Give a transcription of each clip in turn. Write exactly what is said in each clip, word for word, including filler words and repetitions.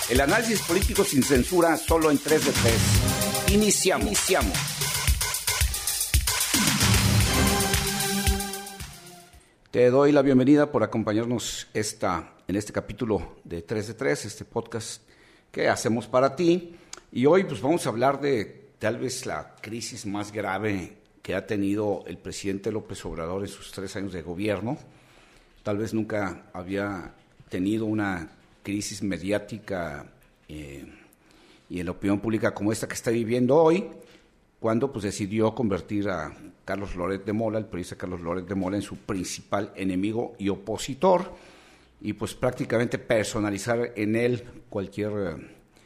El análisis político sin censura, solo en tres de tres. Iniciamos. Iniciamos. Te doy la bienvenida por acompañarnos esta, en este capítulo de tres de tres, este podcast que hacemos para ti. Y hoy pues vamos a hablar de tal vez la crisis más grave que ha tenido el presidente López Obrador en sus tres años de gobierno. Tal vez nunca había tenido una crisis mediática eh, y en la opinión pública como esta que está viviendo hoy, cuando pues decidió convertir a Carlos Loret de Mola, el periodista Carlos Loret de Mola, en su principal enemigo y opositor, y pues prácticamente personalizar en él cualquier,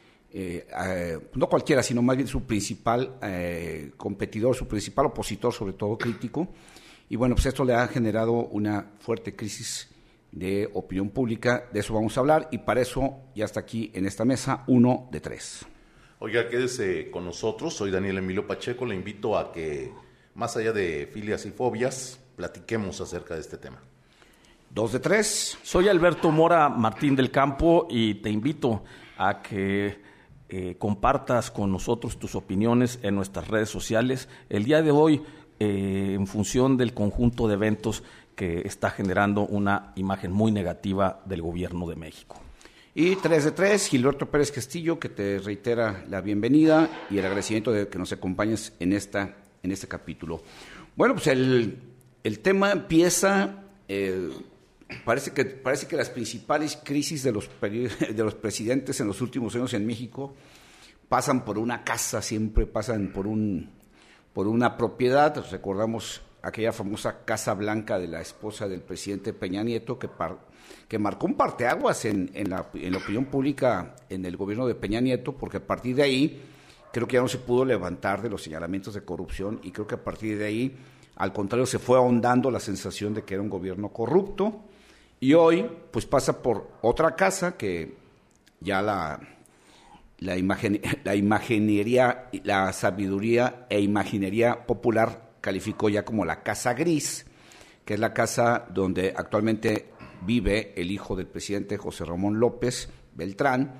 eh, eh, no cualquiera, sino más bien su principal eh, competidor, su principal opositor, sobre todo crítico. Y bueno, pues esto le ha generado una fuerte crisis de opinión pública, de eso vamos a hablar, y para eso ya está aquí en esta mesa uno de tres. Oiga, quédese con nosotros, soy Daniel Emilio Pacheco, le invito a que, más allá de filias y fobias, platiquemos acerca de este tema. Dos de tres. Soy Alberto Mora Martín del Campo y te invito a que eh, compartas con nosotros tus opiniones en nuestras redes sociales. El día de hoy, eh, en función del conjunto de eventos que está generando una imagen muy negativa del gobierno de México. Y tres de tres, Gilberto Pérez Castillo, que te reitera la bienvenida y el agradecimiento de que nos acompañes en esta en este capítulo. Bueno, pues el, el tema empieza, eh, parece que parece que las principales crisis de los, de los presidentes en los últimos años en México pasan por una casa, siempre pasan por, un, por una propiedad. Recordamos aquella famosa Casa Blanca de la esposa del presidente Peña Nieto, que, par, que marcó un parteaguas en, en, la, en la opinión pública en el gobierno de Peña Nieto, porque a partir de ahí creo que ya no se pudo levantar de los señalamientos de corrupción, y creo que a partir de ahí, al contrario, se fue ahondando la sensación de que era un gobierno corrupto, y hoy pues pasa por otra casa que ya la, la, imagen, la imaginería, la sabiduría e imaginería popular calificó ya como la Casa Gris, que es la casa donde actualmente vive el hijo del presidente José Ramón López Beltrán,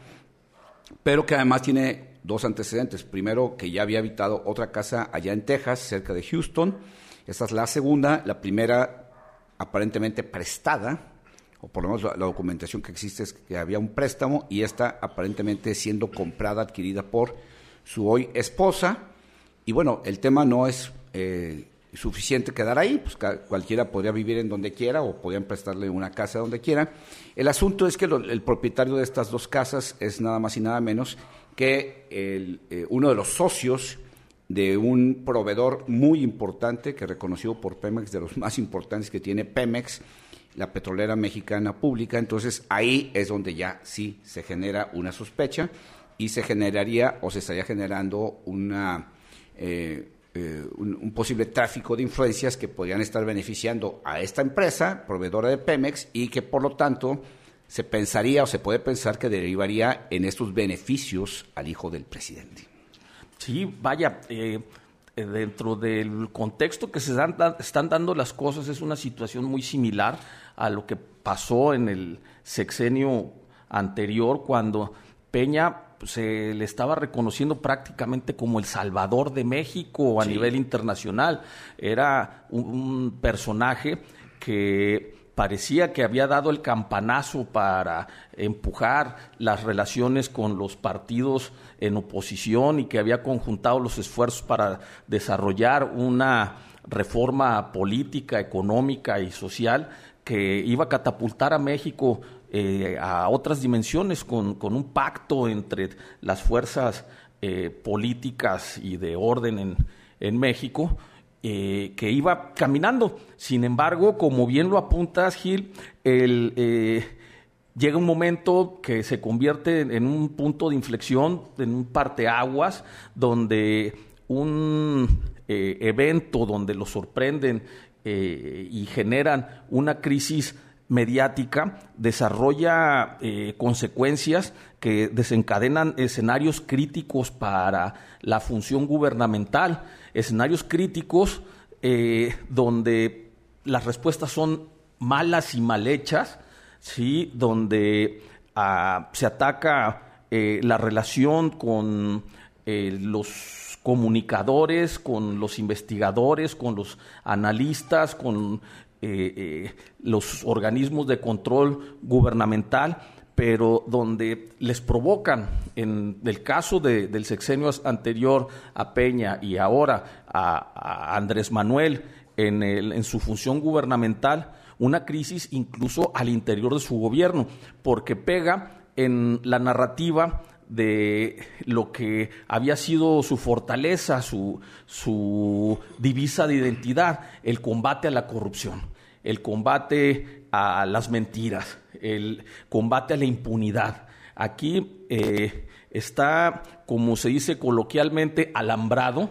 pero que además tiene dos antecedentes. Primero, que ya había habitado otra casa allá en Texas, cerca de Houston. Esta es la segunda. La primera, aparentemente prestada, o por lo menos la, la documentación que existe es que había un préstamo, y esta aparentemente siendo comprada, adquirida por su hoy esposa. Y bueno, el tema no es eh, suficiente quedar ahí, pues ca- cualquiera podría vivir en donde quiera o podrían prestarle una casa donde quiera. El asunto es que lo, el propietario de estas dos casas es nada más y nada menos que el, eh, uno de los socios de un proveedor muy importante, que reconocido por Pemex, de los más importantes que tiene Pemex, la petrolera mexicana pública. Entonces ahí es donde ya sí se genera una sospecha y se generaría o se estaría generando una eh, eh, un, un posible tráfico de influencias que podrían estar beneficiando a esta empresa proveedora de Pemex, y que por lo tanto se pensaría o se puede pensar que derivaría en estos beneficios al hijo del presidente. Sí, vaya, eh, dentro del contexto que se dan, están dando las cosas, es una situación muy similar a lo que pasó en el sexenio anterior, cuando Peña se le estaba reconociendo prácticamente como el Salvador de México a sí. nivel internacional. Era un, un personaje que parecía que había dado el campanazo para empujar las relaciones con los partidos en oposición y que había conjuntado los esfuerzos para desarrollar una reforma política, económica y social que iba a catapultar a México eh, a otras dimensiones con, con un pacto entre las fuerzas eh, políticas y de orden en, en México. Eh, que iba caminando. Sin embargo, como bien lo apuntas, Gil, el, eh, llega un momento que se convierte en un punto de inflexión, en un parteaguas, donde un eh, evento donde lo sorprenden eh, y generan una crisis mediática desarrolla eh, consecuencias que desencadenan escenarios críticos para la función gubernamental, escenarios críticos eh, donde las respuestas son malas y mal hechas, ¿sí? Donde ah, se ataca eh, la relación con eh, los comunicadores, con los investigadores, con los analistas, con eh, eh, los organismos de control gubernamental, pero donde les provocan, en el caso de, del sexenio anterior a Peña y ahora a, a Andrés Manuel en, el, en su función gubernamental, una crisis incluso al interior de su gobierno, porque pega en la narrativa de lo que había sido su fortaleza, su, su divisa de identidad, el combate a la corrupción, el combate a las mentiras, el combate a la impunidad. Aquí eh, está, como se dice coloquialmente, alambrado,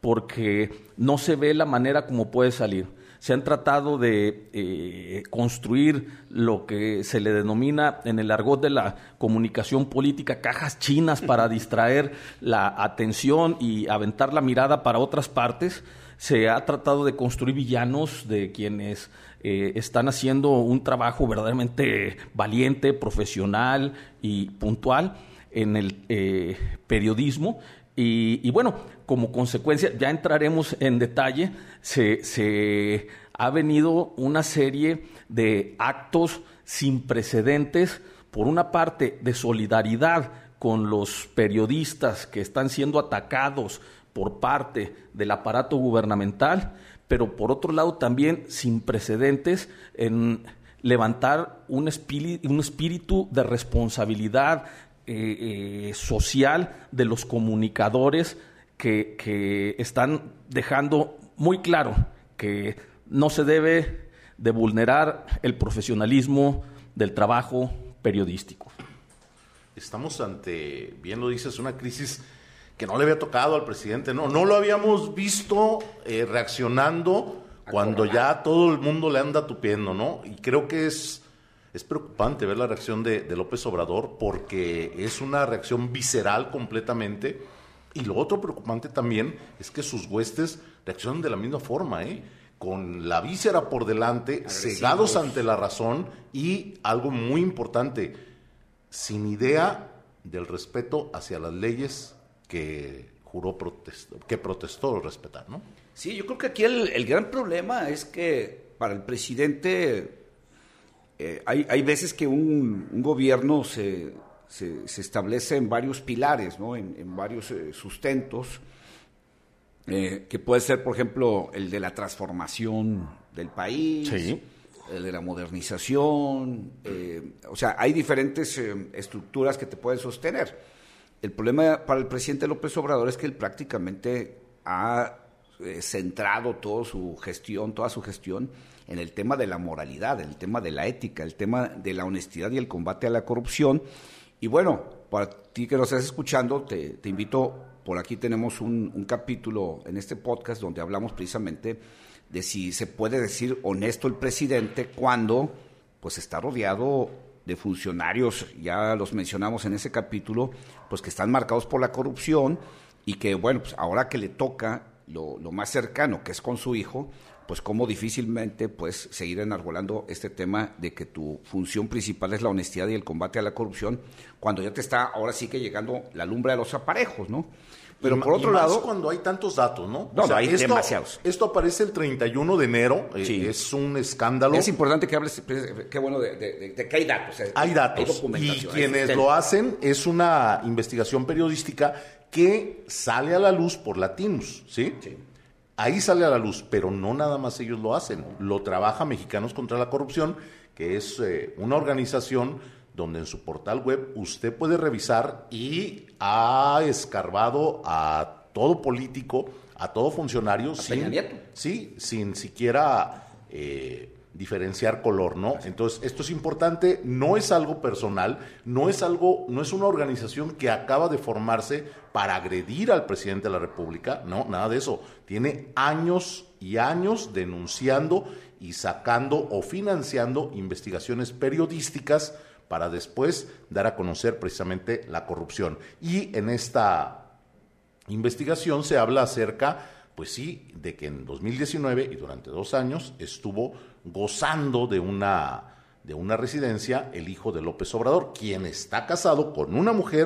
porque no se ve la manera como puede salir. Se han tratado de eh, construir lo que se le denomina en el argot de la comunicación política cajas chinas para distraer la atención y aventar la mirada para otras partes. Se ha tratado de construir villanos de quienes eh, están haciendo un trabajo verdaderamente valiente, profesional y puntual en el eh, periodismo. Y, y bueno, como consecuencia, ya entraremos en detalle, se, se ha venido una serie de actos sin precedentes, por una parte de solidaridad con los periodistas que están siendo atacados por parte del aparato gubernamental, pero por otro lado también sin precedentes en levantar un espíritu, un espíritu de responsabilidad eh, eh, social de los comunicadores que, que están dejando muy claro que no se debe de vulnerar el profesionalismo del trabajo periodístico. Estamos ante, bien lo dices, una crisis que no le había tocado al presidente, no, no lo habíamos visto eh, reaccionando cuando ya todo el mundo le anda tupiendo, ¿no? Y creo que es, es preocupante ver la reacción de, de López Obrador, porque es una reacción visceral completamente, y lo otro preocupante también es que sus huestes reaccionan de la misma forma, ¿eh? Con la víscera por delante, agresivos, cegados ante la razón, y algo muy importante, sin idea del respeto hacia las leyes que juró protestó, que protestó respetar, ¿no? Sí, yo creo que aquí el, el gran problema es que para el presidente eh, hay, hay veces que un, un gobierno se, se, se establece en varios pilares, ¿no? En, en varios eh, sustentos, eh, que puede ser, por ejemplo, el de la transformación del país, sí, el de la modernización, eh, o sea, hay diferentes eh, estructuras que te pueden sostener. El problema para el presidente López Obrador es que él prácticamente ha eh, centrado toda su gestión, toda su gestión en el tema de la moralidad, el tema de la ética, el tema de la honestidad y el combate a la corrupción. Y bueno, para ti que nos estás escuchando, te, te invito, por aquí tenemos un, un capítulo en este podcast donde hablamos precisamente de si se puede decir honesto el presidente cuando pues está rodeado de funcionarios, ya los mencionamos en ese capítulo, pues que están marcados por la corrupción y que, bueno, pues ahora que le toca lo, lo más cercano, que es con su hijo, pues cómo difícilmente puedes seguir enarbolando este tema de que tu función principal es la honestidad y el combate a la corrupción, cuando ya te está ahora sí que llegando la lumbre de los aparejos, ¿no? Pero y, por otro y más lado, cuando hay tantos datos, ¿no? No, o sea, no hay esto, demasiados. Esto aparece el treinta y uno de enero, sí. eh, es un escándalo. Es importante que hables, qué bueno, de, de, de, de que hay datos. Eh, hay datos, hay documentación, y quienes hay lo hacen es una investigación periodística que sale a la luz por Latinos, ¿sí? Sí. Ahí sale a la luz, pero no nada más ellos lo hacen, lo trabaja Mexicanos contra la Corrupción, que es eh, una organización donde en su portal web usted puede revisar y ha escarbado a todo político, a todo funcionario, sin, sí, sin siquiera eh, diferenciar color, ¿no? Entonces, esto es importante, no es algo personal, no es algo, no es una organización que acaba de formarse para agredir al presidente de la República, no, nada de eso. Tiene años y años denunciando y sacando o financiando investigaciones periodísticas para después dar a conocer precisamente la corrupción. Y en esta investigación se habla acerca, pues sí, de que en dos mil diecinueve y durante dos años estuvo gozando de una, de una residencia el hijo de López Obrador, quien está casado con una mujer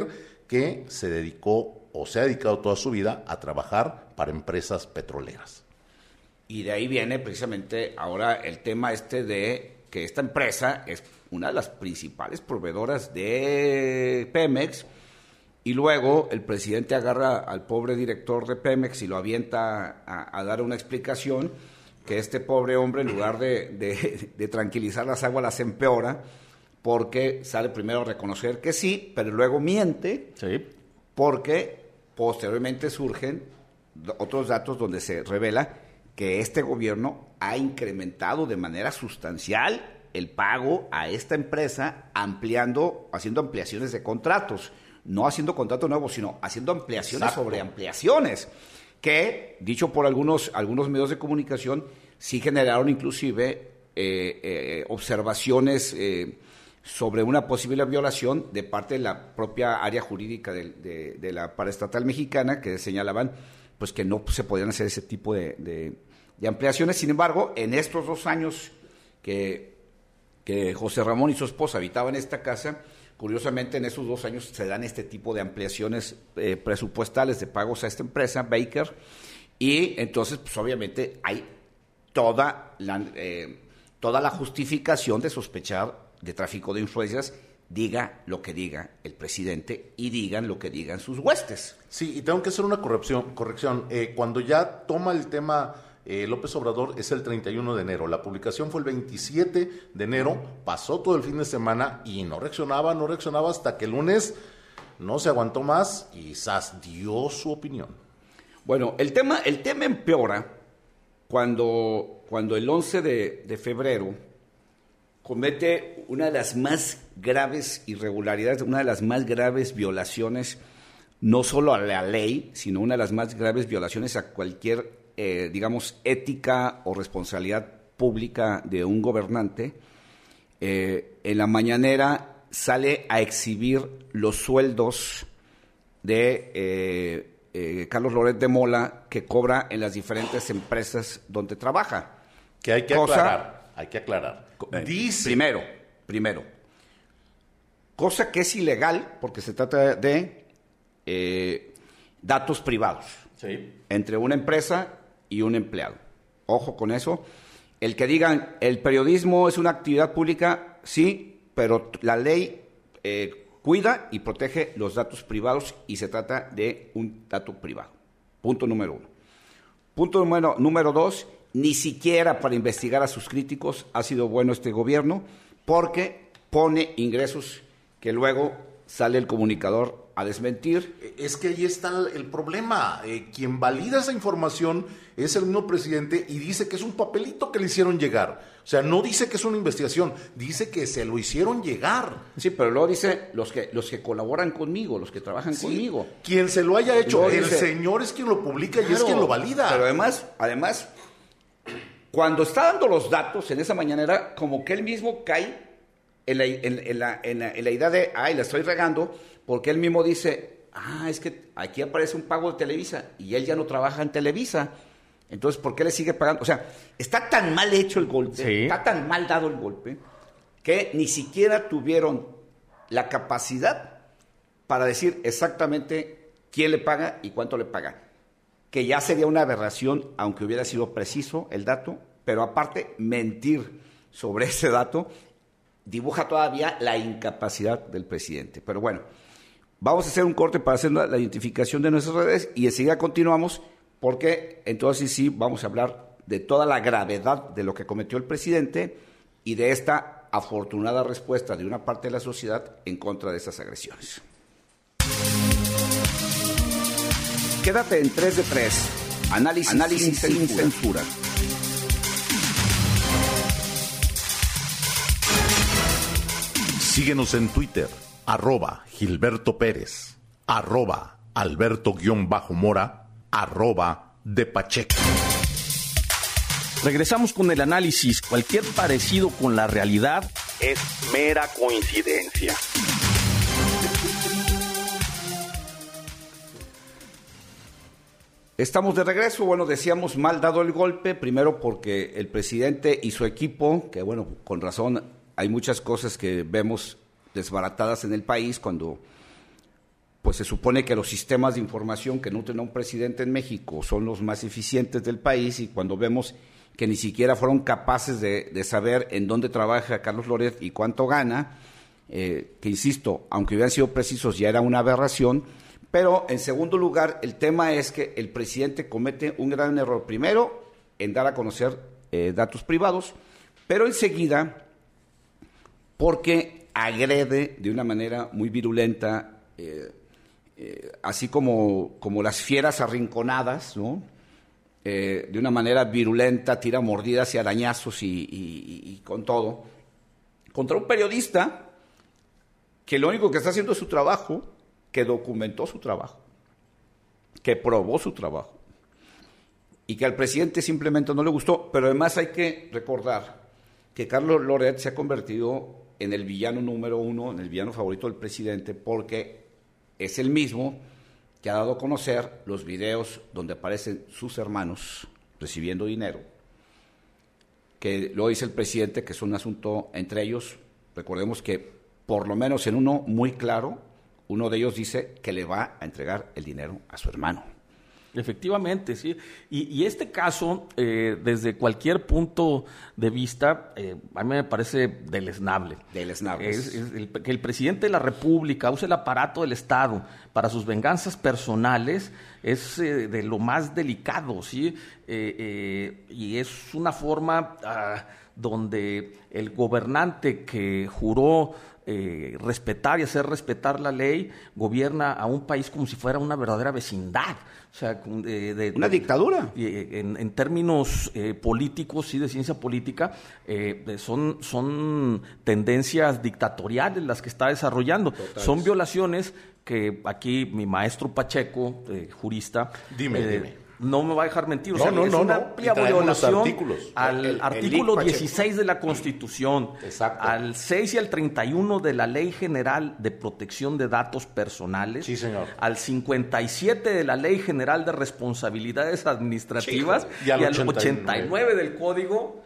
que se dedicó o se ha dedicado toda su vida a trabajar para empresas petroleras. Y de ahí viene precisamente ahora el tema este de que esta empresa es una de las principales proveedoras de Pemex, y luego el presidente agarra al pobre director de Pemex y lo avienta a, a dar una explicación, que este pobre hombre, en lugar de, de, de tranquilizar las aguas, las empeora, porque sale primero a reconocer que sí, pero luego miente, Sí. porque posteriormente surgen otros datos donde se revela que este gobierno ha incrementado de manera sustancial el pago a esta empresa, ampliando, haciendo ampliaciones de contratos, no haciendo contratos nuevos, sino haciendo ampliaciones Exacto. sobre ampliaciones, que, dicho por algunos, algunos medios de comunicación, sí generaron inclusive eh, eh, observaciones eh, sobre una posible violación de parte de la propia área jurídica de, de, de la paraestatal mexicana, que señalaban pues que no se podían hacer ese tipo de, de, de ampliaciones. Sin embargo, en estos dos años que, que José Ramón y su esposa habitaban esta casa, curiosamente en esos dos años se dan este tipo de ampliaciones eh, presupuestales de pagos a esta empresa, Baker, y entonces pues obviamente hay toda la, eh, toda la justificación de sospechar de tráfico de influencias, diga lo que diga el presidente y digan lo que digan sus huestes. Sí, y tengo que hacer una corrección. corrección. Eh, cuando ya toma el tema eh, López Obrador es el treinta y uno de enero. La publicación fue el veintisiete de enero, pasó todo el fin de semana y no reaccionaba, no reaccionaba hasta que el lunes no se aguantó más y Sass dio su opinión. Bueno, el tema, el tema empeora cuando, cuando el once de febrero comete una de las más graves irregularidades, una de las más graves violaciones, no solo a la ley, sino una de las más graves violaciones a cualquier, eh, digamos, ética o responsabilidad pública de un gobernante. Eh, en la mañanera sale a exhibir los sueldos de eh, eh, Carlos Loret de Mola, que cobra en las diferentes empresas donde trabaja. Que hay que Cosa, aclarar, hay que aclarar. Dice, primero, primero, cosa que es ilegal porque se trata de eh, datos privados Sí. entre una empresa y un empleado. Ojo con eso. El que digan el periodismo es una actividad pública, sí, pero la ley eh, cuida y protege los datos privados y se trata de un dato privado. Punto número uno. Punto número, número dos. Ni siquiera para investigar a sus críticos ha sido bueno este gobierno, porque pone ingresos que luego sale el comunicador a desmentir. Es que ahí está el problema. Eh, quien valida esa información es el mismo presidente y dice que es un papelito que le hicieron llegar. O sea, no dice que es una investigación, dice que se lo hicieron llegar. Sí, pero luego dice los que los que colaboran conmigo, los que trabajan Sí, conmigo. quien se lo haya hecho, Luego el dice, señor es quien lo publica y es claro, quien lo valida. Pero además, además, cuando está dando los datos en esa mañanera, como que él mismo cae en la, en, en la, en la, en la idea de, ay, la estoy regando, porque él mismo dice, ah, es que aquí aparece un pago de Televisa y él ya no trabaja en Televisa. Entonces, ¿por qué le sigue pagando? O sea, está tan mal hecho el golpe, Sí. está tan mal dado el golpe, que ni siquiera tuvieron la capacidad para decir exactamente quién le paga y cuánto le paga. Que ya sería una aberración, aunque hubiera sido preciso el dato, pero aparte, mentir sobre ese dato dibuja todavía la incapacidad del presidente. Pero bueno, vamos a hacer un corte para hacer la, la identificación de nuestras redes y enseguida continuamos, porque entonces sí vamos a hablar de toda la gravedad de lo que cometió el presidente y de esta afortunada respuesta de una parte de la sociedad en contra de esas agresiones. Quédate en tres de tres. Análisis, Análisis sin, sin censura. Síguenos en Twitter, arroba Gilberto Pérez, arroba Alberto-Mora, arroba de Pacheco. Regresamos con el análisis. Cualquier parecido con la realidad es mera coincidencia. Estamos de regreso. Bueno, decíamos mal dado el golpe, primero porque el presidente y su equipo, que bueno, con razón, hay muchas cosas que vemos desbaratadas en el país cuando pues se supone que los sistemas de información que nutren a un presidente en México son los más eficientes del país, y cuando vemos que ni siquiera fueron capaces de, de saber en dónde trabaja Carlos Loret y cuánto gana, eh, que insisto, aunque hubieran sido precisos, ya era una aberración. Pero en segundo lugar, el tema es que el presidente comete un gran error, primero en dar a conocer eh, datos privados, pero enseguida porque agrede de una manera muy virulenta, eh, eh, así como, como las fieras arrinconadas, ¿no? Eh, de una manera virulenta, tira mordidas y arañazos y, y, y, y con todo, contra un periodista que lo único que está haciendo es su trabajo, que documentó su trabajo, que probó su trabajo, y que al presidente simplemente no le gustó. Pero además hay que recordar que Carlos Loret se ha convertido en el villano número uno, en el villano favorito del presidente, porque es el mismo que ha dado a conocer los videos donde aparecen sus hermanos recibiendo dinero, que lo dice el presidente que es un asunto entre ellos. Recordemos que por lo menos en uno muy claro, uno de ellos dice que le va a entregar el dinero a su hermano. Efectivamente, sí. Y, y este caso, eh, desde cualquier punto de vista, eh, a mí me parece deleznable. Deleznable. Es, es el, que el presidente de la República use el aparato del Estado para sus venganzas personales es eh, de lo más delicado, ¿sí? Eh, eh, y es una forma ah, donde el gobernante que juró Eh, respetar y hacer respetar la ley, gobierna a un país como si fuera una verdadera vecindad, o sea, de, de, una dictadura. De, en, en términos eh, políticos, sí, de ciencia política, eh, son, son tendencias dictatoriales las que está desarrollando. Total. Son violaciones que aquí mi maestro Pacheco, eh, jurista, dime, eh, dime. no me va a dejar mentir, o no, sea, no, es no, una no. amplia violación al el, el, artículo el dieciséis de la Constitución, exacto, al seis y al treinta y uno de la Ley General de Protección de Datos Personales, sí, señor, al cincuenta y siete de la Ley General de Responsabilidades Administrativas, sí, y al, y al ochenta y nueve del Código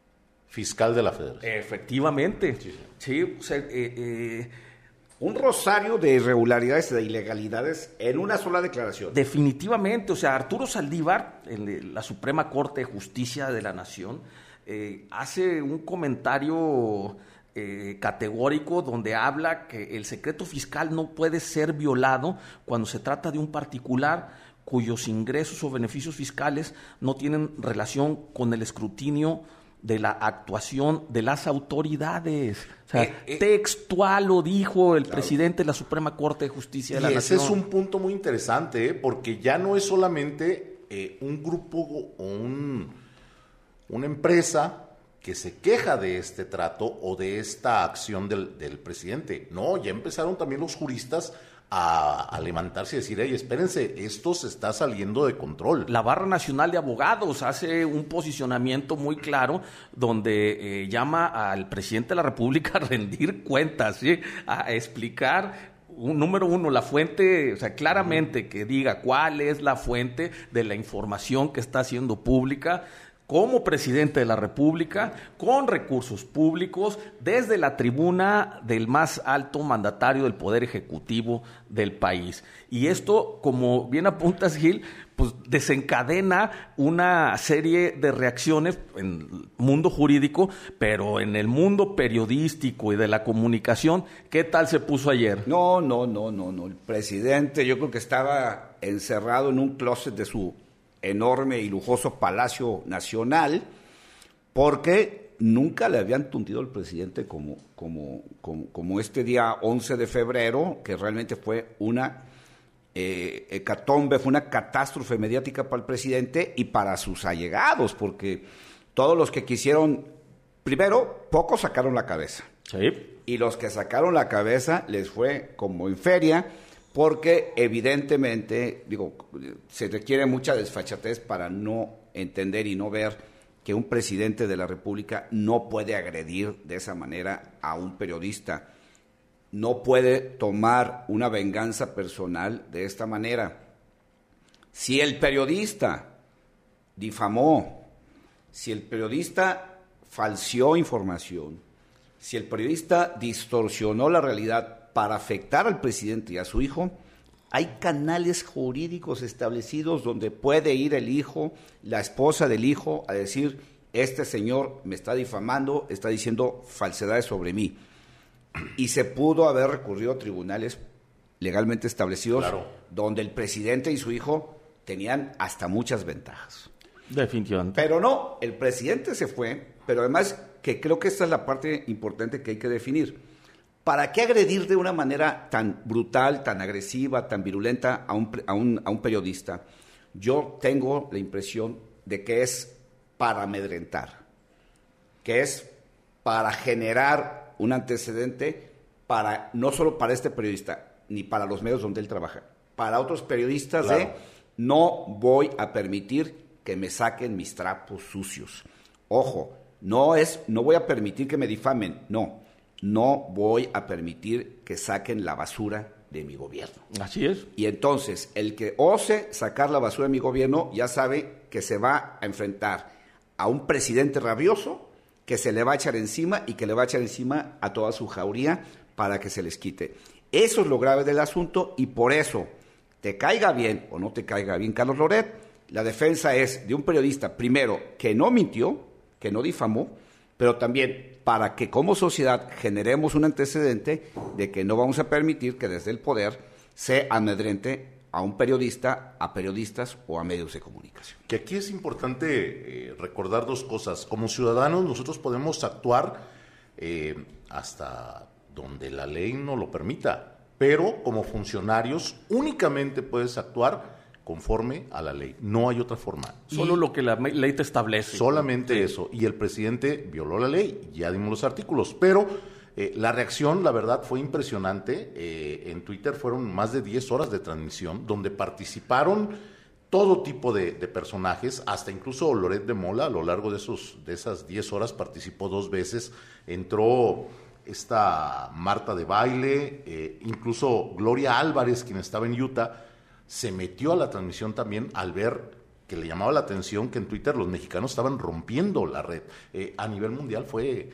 Fiscal de la Federación. Efectivamente, sí, sí, o sea, eh, eh, un rosario de irregularidades y de ilegalidades en una sola declaración. Definitivamente, o sea, Arturo Saldívar, en la Suprema Corte de Justicia de la Nación, eh, hace un comentario eh, categórico donde habla que el secreto fiscal no puede ser violado cuando se trata de un particular cuyos ingresos o beneficios fiscales no tienen relación con el escrutinio de la actuación de las autoridades. O sea, eh, eh, textual lo dijo el claro. presidente de la Suprema Corte de Justicia de la y Nación. Ese es un punto muy interesante, ¿eh? Porque ya no es solamente eh, un grupo o un, una empresa que se queja de este trato o de esta acción del, del presidente. No, ya empezaron también los juristas A, a levantarse y decir, hey, espérense, esto se está saliendo de control. La Barra Nacional de Abogados hace un posicionamiento muy claro donde eh, llama al presidente de la República a rendir cuentas, ¿sí? A explicar, un, número uno, la fuente, o sea, claramente que diga cuál es la fuente de la información que está haciendo pública, como presidente de la República, con recursos públicos, desde la tribuna del más alto mandatario del Poder Ejecutivo del país. Y esto, como bien apuntas, Gil, pues desencadena una serie de reacciones en el mundo jurídico, pero en el mundo periodístico y de la comunicación, ¿qué tal se puso ayer? No, no, no, no, no. El presidente yo creo que estaba encerrado en un closet de su enorme y lujoso Palacio Nacional, porque nunca le habían tundido al presidente como, como, como, como este día once de febrero, que realmente fue una eh, hecatombe, fue una catástrofe mediática para el presidente y para sus allegados, porque todos los que quisieron, primero, pocos sacaron la cabeza. Sí. Y los que sacaron la cabeza les fue como en feria, porque evidentemente, digo, se requiere mucha desfachatez para no entender y no ver que un presidente de la República no puede agredir de esa manera a un periodista, no puede tomar una venganza personal de esta manera. Si el periodista difamó, si el periodista falseó información, si el periodista distorsionó la realidad para afectar al presidente y a su hijo, Hay canales jurídicos establecidos donde puede ir el hijo, la esposa del hijo, a decir, este señor me está difamando, está diciendo falsedades sobre mí. Y se pudo haber recurrido a tribunales legalmente establecidos, claro, donde el presidente y su hijo tenían hasta muchas ventajas. Definitivamente. Pero no, el presidente se fue, pero además que creo que esta es la parte importante que hay que definir. ¿Para qué agredir de una manera tan brutal, tan agresiva, tan virulenta a un, a un, a un periodista? Yo tengo la impresión de que es para amedrentar, que es para generar un antecedente para no solo para este periodista, ni para los medios donde él trabaja, para otros periodistas, claro, de no voy a permitir que me saquen mis trapos sucios. Ojo, no es, no voy a permitir que me difamen, no, no voy a permitir que saquen la basura de mi gobierno. Así es. Y entonces, el que ose sacar la basura de mi gobierno ya sabe que se va a enfrentar a un presidente rabioso que se le va a echar encima y que le va a echar encima a toda su jauría para que se les quite. Eso es lo grave del asunto y por eso, te caiga bien o no te caiga bien Carlos Loret, la defensa es de un periodista, primero, que no mintió, que no difamó, pero también para que como sociedad generemos un antecedente de que no vamos a permitir que desde el poder se amedrente a un periodista, a periodistas o a medios de comunicación. Que aquí es importante eh, recordar dos cosas. Como ciudadanos nosotros podemos actuar eh, hasta donde la ley no lo permita, pero como funcionarios únicamente puedes actuar conforme a la ley, no hay otra forma. Solo y lo que la ley te establece. Solamente sí. Eso, y el presidente violó la ley, ya dimos los artículos, pero eh, la reacción, la verdad, fue impresionante. Eh, en Twitter fueron más de diez horas de transmisión, donde participaron todo tipo de, de personajes, hasta incluso Loret de Mola, a lo largo de, esos, de esas diez horas participó dos veces, entró esta Marta de Baile, eh, incluso Gloria Álvarez, quien estaba en Utah, se metió a la transmisión también al ver que le llamaba la atención que en Twitter los mexicanos estaban rompiendo la red. Eh, a nivel mundial fue,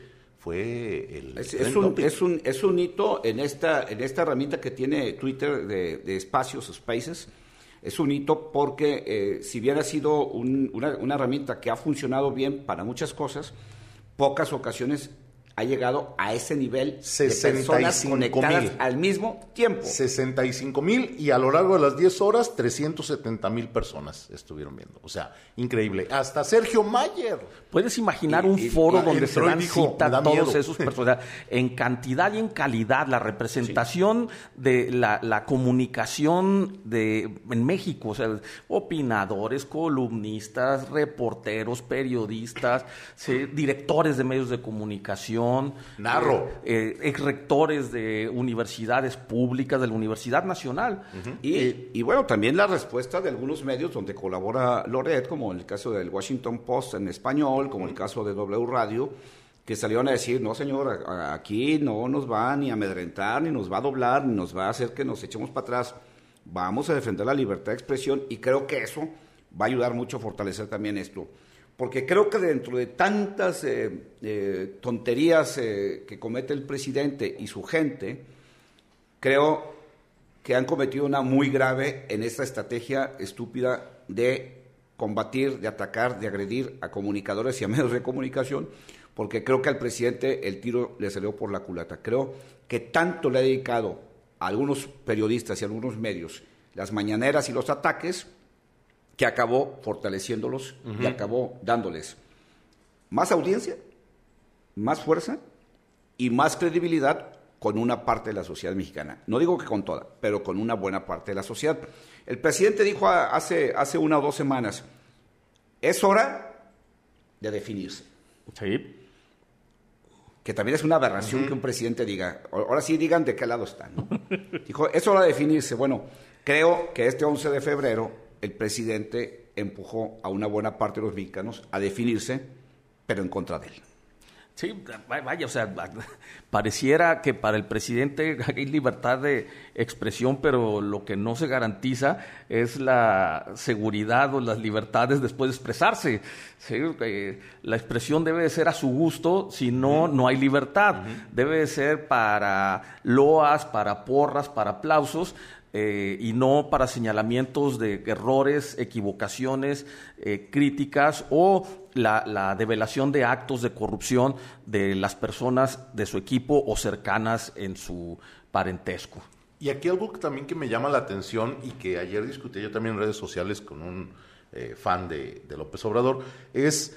fue el... Es, es, un, es, un, es un hito en esta, en esta herramienta que tiene Twitter de, de espacios, spaces. Es un hito porque eh, si bien ha sido un, una, una herramienta que ha funcionado bien para muchas cosas, pocas ocasiones ha llegado a ese nivel de personas conectadas mil. Al mismo tiempo. sesenta y cinco mil y a lo largo de las diez horas, trescientos setenta mil personas estuvieron viendo. O sea, increíble. Hasta Sergio Mayer. ¿Puedes imaginar y, un y, foro y, donde se dan dijo, cita a todos miedo. Esos personajes? En cantidad y en calidad, la representación sí. de la, la comunicación de en México, o sea, opinadores, columnistas, reporteros, periodistas, sí, directores de medios de comunicación, Narro. Eh, eh, ex rectores de universidades públicas, de la Universidad Nacional. Uh-huh. y, eh, y bueno, también la respuesta de algunos medios donde colabora Loret, como en el caso del Washington Post en español, como el caso de W Radio, que salieron a decir, no señor, aquí no nos va ni a amedrentar, ni nos va a doblar, ni nos va a hacer que nos echemos para atrás. Vamos a defender la libertad de expresión y creo que eso va a ayudar mucho a fortalecer también esto. Porque creo que dentro de tantas eh, eh, tonterías eh, que comete el presidente y su gente, creo que han cometido una muy grave en esta estrategia estúpida de combatir, de atacar, de agredir a comunicadores y a medios de comunicación, porque creo que al presidente el tiro le salió por la culata. Creo que tanto le ha dedicado a algunos periodistas y a algunos medios las mañaneras y los ataques, que acabó fortaleciéndolos uh-huh. y acabó dándoles más audiencia, más fuerza y más credibilidad con una parte de la sociedad mexicana. No digo que con toda, pero con una buena parte de la sociedad. El presidente dijo hace, hace una o dos semanas, es hora de definirse. Sí. Que también es una aberración uh-huh. que un presidente diga, ahora sí digan de qué lado están, ¿no? Dijo, es hora de definirse. Bueno, creo que este once de febrero el presidente empujó a una buena parte de los mexicanos a definirse, pero en contra de él. Sí, vaya, o sea, pareciera que para el presidente hay libertad de expresión, pero lo que no se garantiza es la seguridad o las libertades después de expresarse. ¿Sí? Eh, la expresión debe de ser a su gusto, si no, uh-huh. no hay libertad. Uh-huh. Debe de ser para loas, para porras, para aplausos, Eh, y no para señalamientos de errores, equivocaciones, eh, críticas o la, la develación de actos de corrupción de las personas de su equipo o cercanas en su parentesco. Y aquí algo que también que me llama la atención y que ayer discutí yo también en redes sociales con un eh, fan de, de López Obrador, es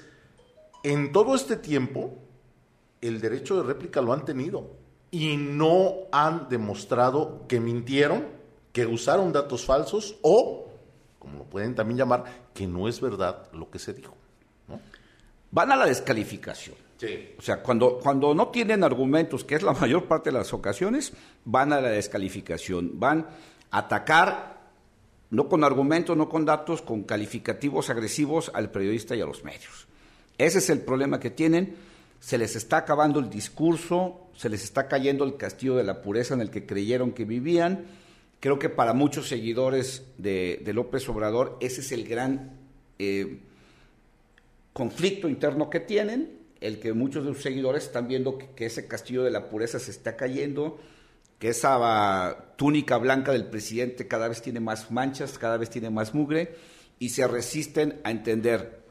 en todo este tiempo el derecho de réplica lo han tenido y no han demostrado que mintieron, que usaron datos falsos o, como lo pueden también llamar, que no es verdad lo que se dijo, ¿no? Van a la descalificación. Sí. O sea, cuando, cuando no tienen argumentos, que es la mayor parte de las ocasiones, van a la descalificación. Van a atacar, no con argumentos, no con datos, con calificativos agresivos al periodista y a los medios. Ese es el problema que tienen. Se les está acabando el discurso, se les está cayendo el castillo de la pureza en el que creyeron que vivían. Creo que para muchos seguidores de, de López Obrador ese es el gran eh, conflicto interno que tienen, el que muchos de sus seguidores están viendo que, que ese castillo de la pureza se está cayendo, que esa uh, túnica blanca del presidente cada vez tiene más manchas, cada vez tiene más mugre, y se resisten a entender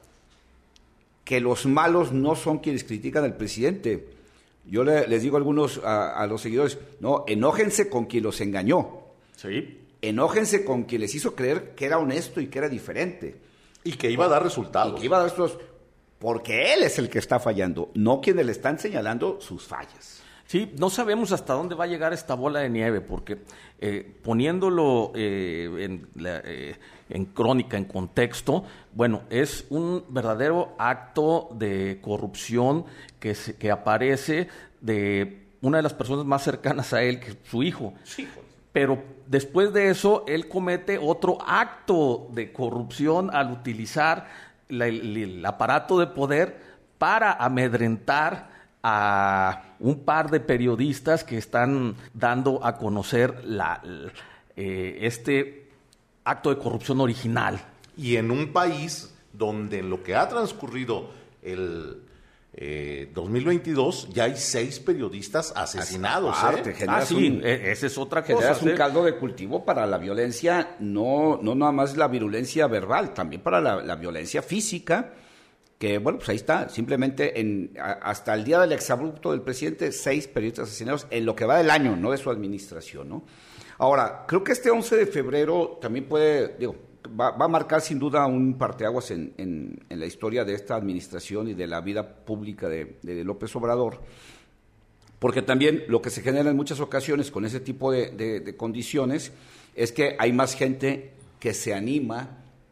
que los malos no son quienes critican al presidente. Yo le, les digo a algunos, a, a los seguidores, no, enójense con quien los engañó. Sí. Enójense con quien les hizo creer que era honesto y que era diferente. Y que iba a dar resultados. Y que iba a dar resultados. Porque él es el que está fallando, no quienes le están señalando sus fallas. Sí, no sabemos hasta dónde va a llegar esta bola de nieve, porque eh, poniéndolo eh, en, la, eh, en crónica, en contexto, bueno, es un verdadero acto de corrupción que, se, que aparece de una de las personas más cercanas a él, que es su hijo. Sí, pues. Pero después de eso, él comete otro acto de corrupción al utilizar la, el, el aparato de poder para amedrentar a un par de periodistas que están dando a conocer la, eh, este acto de corrupción original. Y en un país donde en lo que ha transcurrido el eh, dos mil veintidós ya hay seis periodistas asesinados. Aparte, ¿eh? Ah, sí, un, esa es otra cosa. Generas un ¿eh? caldo de cultivo para la violencia, no, no nada más la virulencia verbal, también para la, la violencia física, que bueno, pues ahí está, simplemente en, a, hasta el día del exabrupto del presidente, seis periodistas asesinados en lo que va del año, no de su administración, ¿no? Ahora, creo que este once de febrero también puede, digo, va, va a marcar sin duda un parteaguas en, en, en la historia de esta administración y de la vida pública de, de López Obrador, porque también lo que se genera en muchas ocasiones con ese tipo de, de, de condiciones es que hay más gente que se anima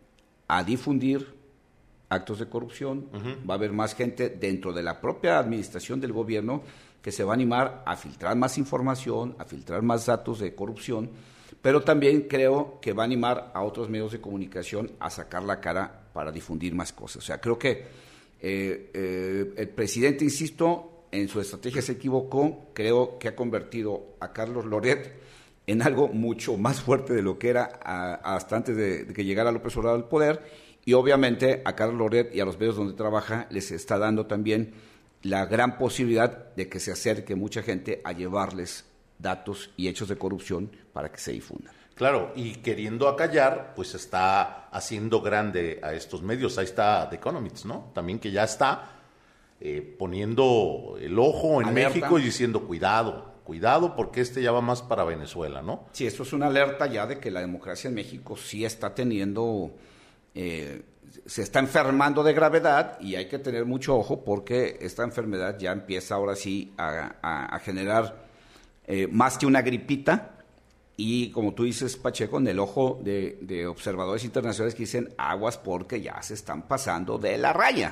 a difundir actos de corrupción, uh-huh. Va a haber más gente dentro de la propia administración del gobierno que se va a animar a filtrar más información, a filtrar más datos de corrupción, pero también creo que va a animar a otros medios de comunicación a sacar la cara para difundir más cosas. O sea, creo que eh, eh, el presidente, insisto, en su estrategia se equivocó, creo que ha convertido a Carlos Loret en algo mucho más fuerte de lo que era a, hasta antes de, de que llegara López Obrador al poder. Y obviamente a Carlos Loret y a los medios donde trabaja les está dando también la gran posibilidad de que se acerque mucha gente a llevarles datos y hechos de corrupción para que se difundan. Claro, y queriendo acallar, pues está haciendo grande a estos medios. Ahí está The Economist, ¿no? También que ya está eh, poniendo el ojo en Alerta. México y diciendo cuidado, cuidado porque este ya va más para Venezuela, ¿no? Sí, esto es una alerta ya de que la democracia en México sí está teniendo... Eh, se está enfermando de gravedad y hay que tener mucho ojo porque esta enfermedad ya empieza ahora sí a, a, a generar eh, más que una gripita y como tú dices, Pacheco, en el ojo de, de observadores internacionales que dicen aguas porque ya se están pasando de la raya.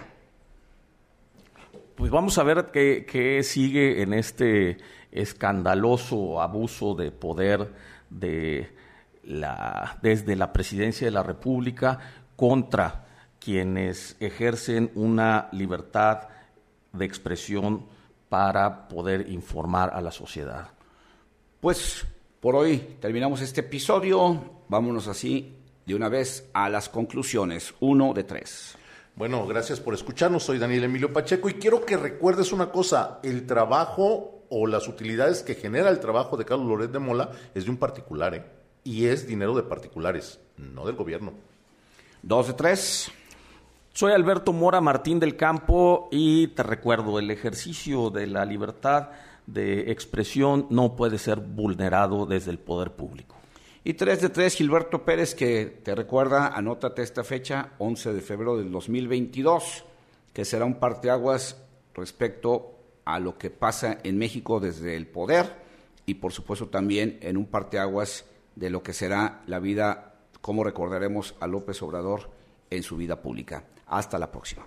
Pues vamos a ver qué, qué sigue en este escandaloso abuso de poder de la, desde la presidencia de la República contra quienes ejercen una libertad de expresión para poder informar a la sociedad. Pues por hoy terminamos este episodio. Vámonos así de una vez a las conclusiones. Uno de tres. Bueno, gracias por escucharnos. Soy Daniel Emilio Pacheco y quiero que recuerdes una cosa. El trabajo o las utilidades que genera el trabajo de Carlos Loret de Mola es de un particular, ¿eh? Y es dinero de particulares, no del gobierno. Dos de tres. Soy Alberto Mora Martín del Campo y te recuerdo, el ejercicio de la libertad de expresión no puede ser vulnerado desde el poder público. Y tres de tres, Gilberto Pérez, que te recuerda, anótate esta fecha, once de febrero del dos mil veintidós, que será un parteaguas respecto a lo que pasa en México desde el poder y por supuesto también en un parteaguas de lo que será la vida, cómo recordaremos a López Obrador en su vida pública. Hasta la próxima.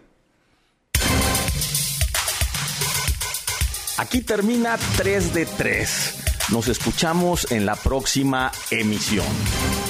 Aquí termina tres de tres. Nos escuchamos en la próxima emisión.